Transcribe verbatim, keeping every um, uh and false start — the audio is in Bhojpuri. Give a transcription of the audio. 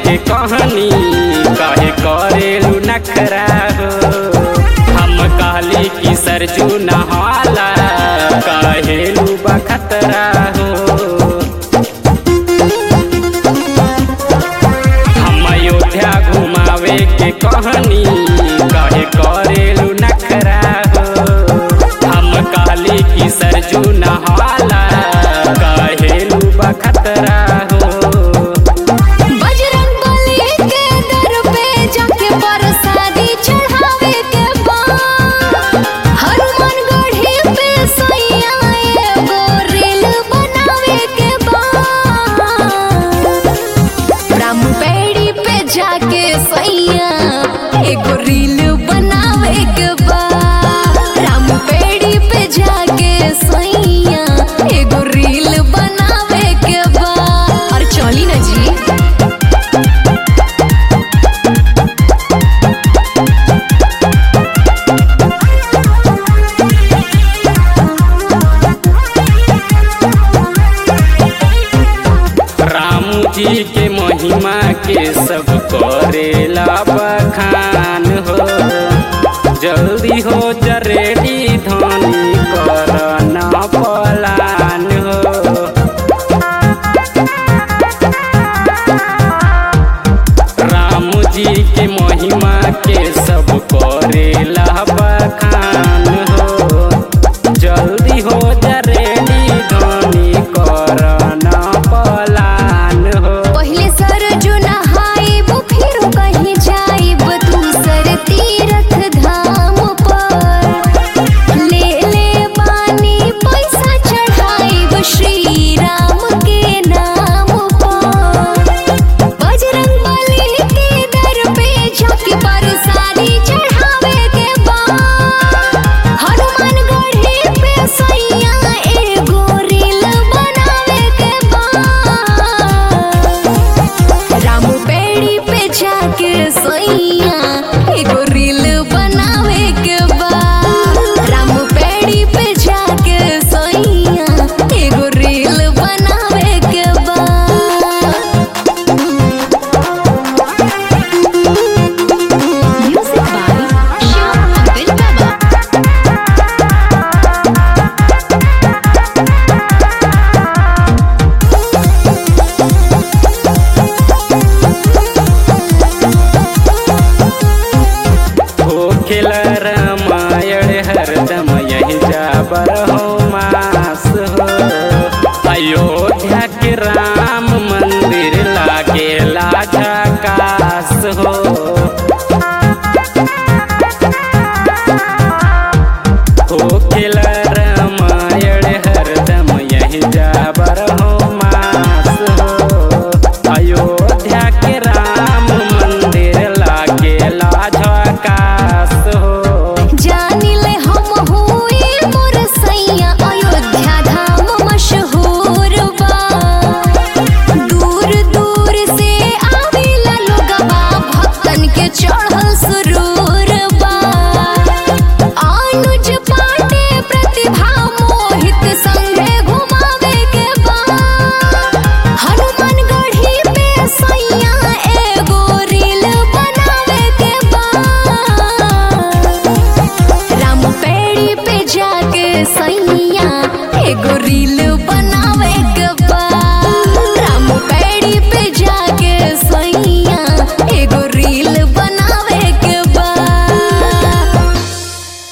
के कहानी काहे करेलू नखरा हो। हम कहली कि सरजू नहाला कहेलू बखतरा हो। हम अयोध्या घुमावे के कहानी काहे करेलू नखरा हो। हम कहली कि सरजू नहाला कहेलू बखतरा हो। एगो रील बनावे के बा राम पेड़ी पे जाके सैया एगो रील बनावे के बा। और चली ना जी राम जी के महिमा के सब करेला बखान हो। जल्दी हो जरेडी धनी करना पलान हो। राम जी के महिमा के सब करेला बखान हो। जल्दी हो जरेडी धनी करना पलान हो। पहले सरजू नहाइब फिर कहीं जाइब दूसर तीर्थ धाम पर। ले ले बानी पैसा चढ़ाइब श्री राम के नाम पर। बजरंग बली के दर पे जाके परसादी चढ़ावे के बा। हनुमान गढ़ी पे सैया एगो रील बनावे के बा। राम पेड़ी पे जाके सैया एगो रील बनावे के बा। राम पेड़ी पे जाके सैया एगो रील बनावे के बा। म्यूजिक बाय श्याम अब्दुल बाबा। होखेल रामायण हरदम यही जाबर हो मास हो। अयोध्या के राम मंदिर लागेला झकास हो। होखेल रामायण हरदम यही जाबर हो मास हो। अयोध्या के राम मंदिर लागेला झकास हो। जानिले हम हुई मोर सैया अयोध्या धाम मशहूर बा। दूर दूर से आवेला लोगवा भक्तन के चढ़ल सुरूर बा। अनुज पांडे प्रतिभा मोहित संगे घुमावे के बा। हनुमान गढ़ी पे सैया एगो रील बनावे के बा। राम पेड़ी पे जाके सैया